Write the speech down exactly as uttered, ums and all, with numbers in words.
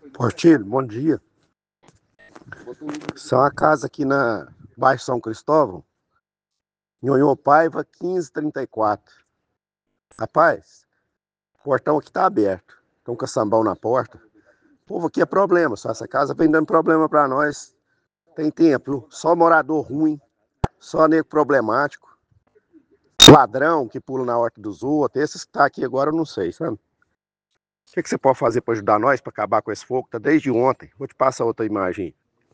Portilho, bom dia. Isso é uma casa aqui na Baixo São Cristóvão, Nhonhô Paiva quinze trinta e quatro. Rapaz, o portão aqui tá aberto. Tem um caçambão na porta. O povo aqui é problema, só essa casa vem dando problema pra nós. Tem tempo, viu? Só morador ruim, só nego problemático, ladrão que pula na horta dos outros. Esses que tá aqui agora eu não sei, sabe? O que, que você pode fazer para ajudar nós, para acabar com esse fogo? Tá desde ontem. Vou te passar outra imagem.